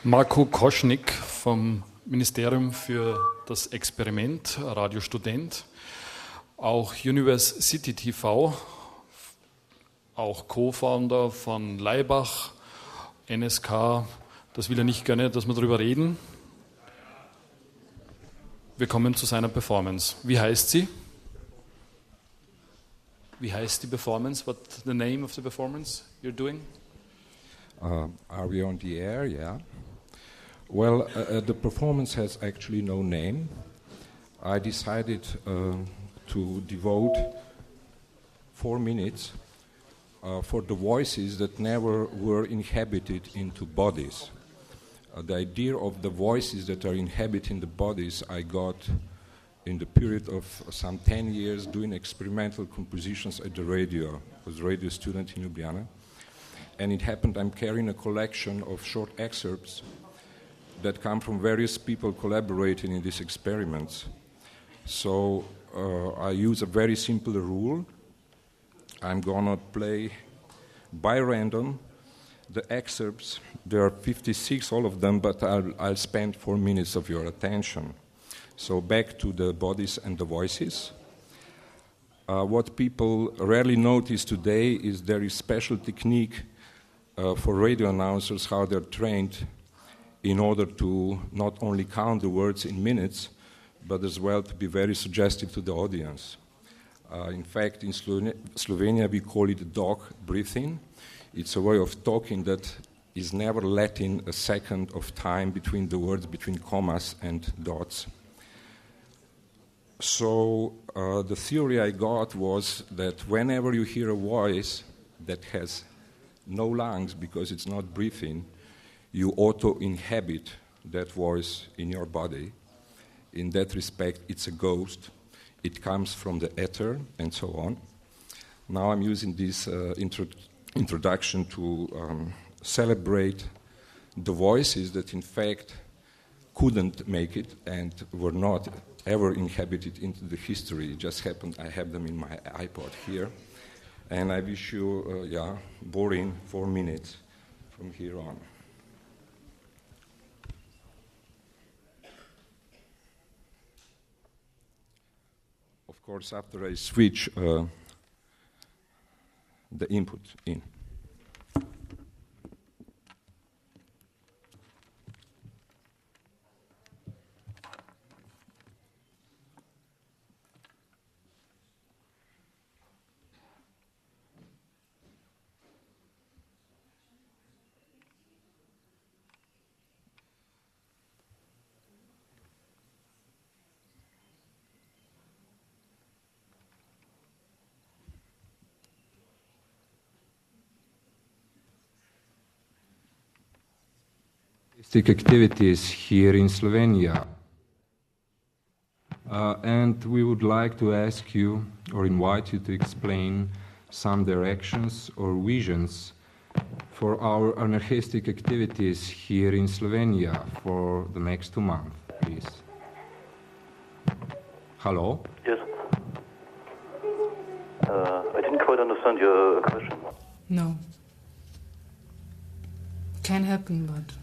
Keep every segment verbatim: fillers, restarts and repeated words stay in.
Marco Koschnick vom Ministerium für das Experiment, Radiostudent, auch Universe City T V, auch Co-Founder von Laibach, N S K. Das will er nicht gerne, dass wir darüber reden. Wir kommen zu seiner Performance. Wie heißt sie? Wie heißt die Performance? What's the name of the performance you're doing? Uh, are we on the air? Yeah. Well, uh, uh, the performance has actually no name. I decided uh, to devote four minutes uh, for the voices that never were inhabited into bodies. Uh, the idea of the voices that are inhabiting the bodies I got in the period of some ten years doing experimental compositions at the radio. I was a radio student in Ljubljana. And it happened I'm carrying a collection of short excerpts that come from various people collaborating in these experiments. So uh, I use a very simple rule. I'm gonna play by random the excerpts. There are fifty-six, all of them, but I'll, I'll spend four minutes of your attention. So back to the bodies and the voices. Uh, what people rarely notice today is there is special technique uh, for radio announcers, how they're trained in order to not only count the words in minutes, but as well to be very suggestive to the audience. Uh, in fact, in Slo- Slovenia we call it dog breathing. It's a way of talking that is never letting a second of time between the words, between commas and dots. So uh, the theory I got was that whenever you hear a voice that has no lungs because it's not breathing, you auto-inhabit that voice in your body. In that respect, it's a ghost. It comes from the ether and so on. Now I'm using this uh, intro- introduction to um, celebrate the voices that in fact couldn't make it and were not ever inhabited into the history. It just happened I have them in my iPod here. And I wish you, uh, yeah, boring four minutes from here on. Of course, after I switch uh, the input in. Activities here in Slovenia. Uh, and we would like to ask you or invite you to explain some directions or visions for our anarchistic activities here in Slovenia for the next two months, please. Hello? Yes. Uh, I didn't quite understand your question. No. Can happen, but...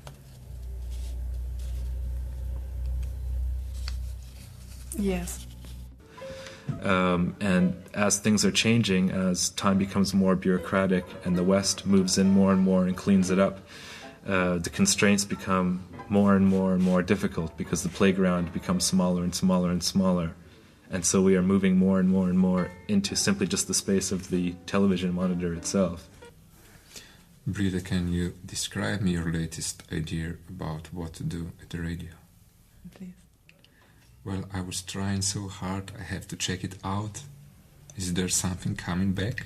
Yes. Um, and as things are changing, as time becomes more bureaucratic and the West moves in more and more and cleans it up, uh, the constraints become more and more and more difficult because the playground becomes smaller and smaller and smaller. And so we are moving more and more and more into simply just the space of the television monitor itself. Brita, can you describe me your latest idea about what to do at the radio? Please. Well, I was trying so hard, I have to check it out. Is there something coming back?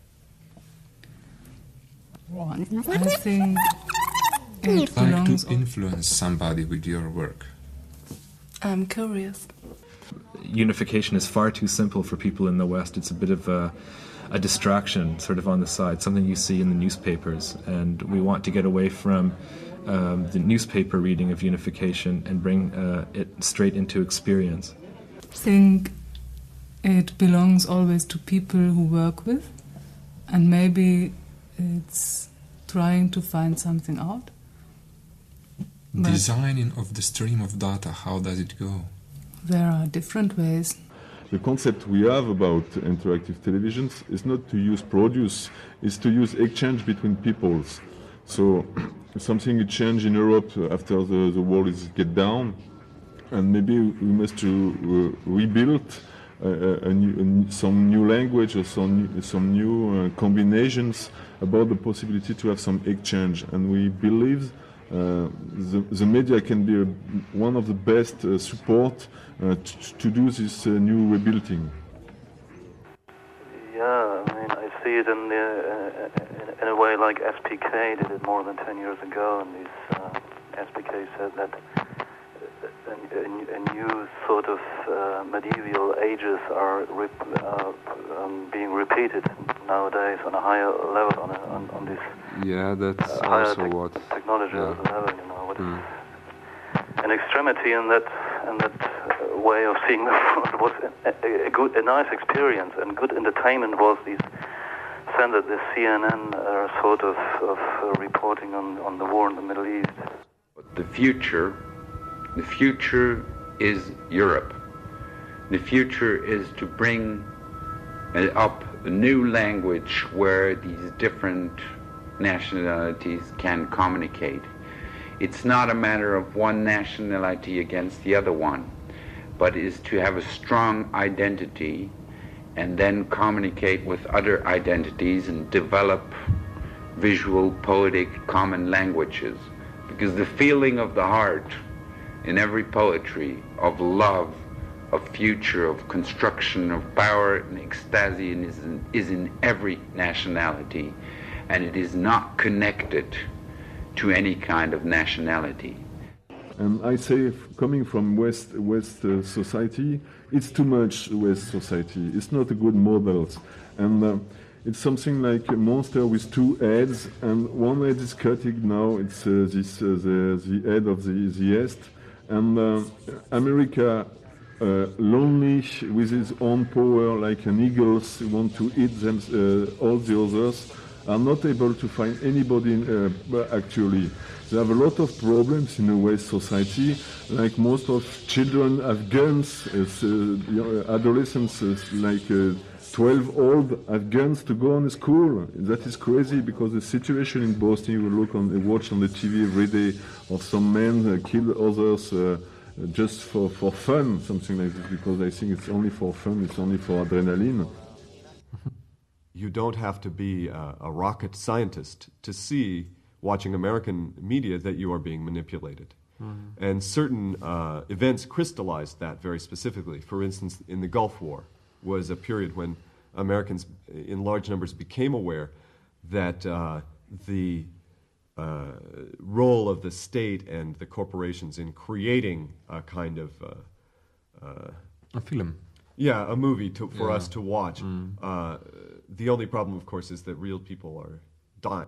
I think it Like belongs to influence somebody with your work. I'm curious. Unification is far too simple for people in the West. It's a bit of a, a distraction sort of on the side, something you see in the newspapers. And we want to get away from Um, the newspaper reading of unification and bring uh, it straight into experience. I think it belongs always to people who work with, and maybe it's trying to find something out. Designing of the stream of data, how does it go? There are different ways. The concept we have about interactive televisions is not to use produce, it's to use exchange between peoples. So something changed in Europe after the, the war is get down, and maybe we must to uh, rebuild uh, a new, some new language or some, some new uh, combinations about the possibility to have some exchange. And we believe uh, the, the media can be a, one of the best uh, support uh, to, to do this uh, new rebuilding. Yeah, I mean, I see it in, the, uh, in, in a way like S P K did it more than ten years ago, and these uh, S P K said that a, a, a new sort of uh, medieval ages are rep, uh, um, being repeated nowadays on a higher level, on, a, on, on this yeah, that's uh, higher also te- what technology yeah. level, you know, what mm. an extremity in that and that uh, way of seeing the world was a, a good, a nice experience, and good entertainment was these standard, the C N N uh, sort of, of uh, reporting on, on the war in the Middle East. The future, the future is Europe. The future is to bring up a new language where these different nationalities can communicate. It's not a matter of one nationality against the other one, but is to have a strong identity and then communicate with other identities and develop visual, poetic, common languages. Because the feeling of the heart in every poetry of love, of future, of construction, of power and ecstasy is in, is in every nationality, and it is not connected to any kind of nationality. And I say, coming from West West uh, society, it's too much West society. It's not a good model, and uh, it's something like a monster with two heads, and one head is cutting now. It's uh, this uh, the the head of the the East, and uh, America, uh, lonely with his own power, like an eagles, want to eat them. Uh, all the others are not able to find anybody. In, uh, actually, they have a lot of problems in the West society. Like most of children have guns, as, uh, adolescents, uh, like uh, twelve old, have guns to go on to school. That is crazy, because the situation in Boston, you look on, watch on the T V every day, of some men uh, kill others uh, just for, for fun, something like this, because I think it's only for fun, it's only for adrenaline. You don't have to be a, a rocket scientist to see, watching American media, that you are being manipulated. Mm-hmm. And certain uh, events crystallized that very specifically. For instance, in the Gulf War was a period when Americans in large numbers became aware that uh, the uh, role of the state and the corporations in creating a kind of... Uh, uh, a film. Yeah, a movie to, for yeah. us to watch. Mm. Uh, the only problem, of course, is that real people are dying.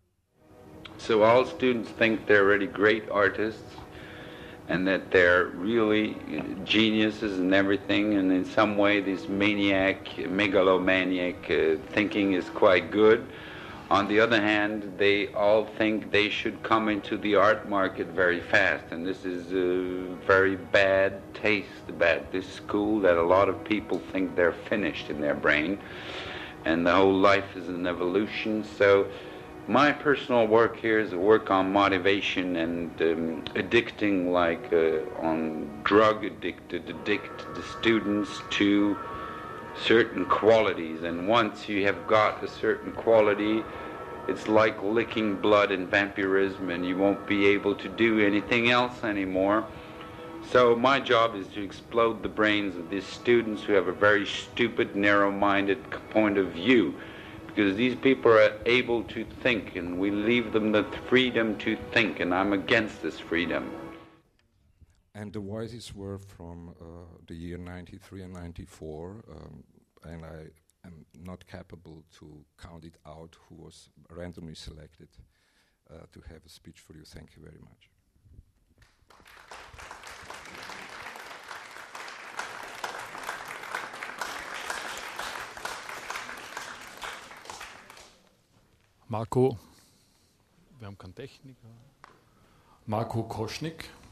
So all students think they're really great artists and that they're really geniuses and everything, and in some way this maniac, megalomaniac uh, thinking is quite good. On the other hand, they all think they should come into the art market very fast, and this is a very bad taste about this school, that a lot of people think they're finished in their brain, and the whole life is an evolution. So my personal work here is a work on motivation and um, addicting, like uh, on drug addicted, addict the students to certain qualities, and once you have got a certain quality, it's like licking blood and vampirism, and you won't be able to do anything else anymore. So my job is to explode the brains of these students who have a very stupid, narrow-minded point of view, because these people are able to think, and we leave them the freedom to think, and I'm against this freedom. And the voices were from uh, the year ninety-three and ninety-four, um, and I am not capable to count it out who was randomly selected uh, to have a speech for you. Thank you very much. Marco, wir haben keinen Techniker. Marko Koschnik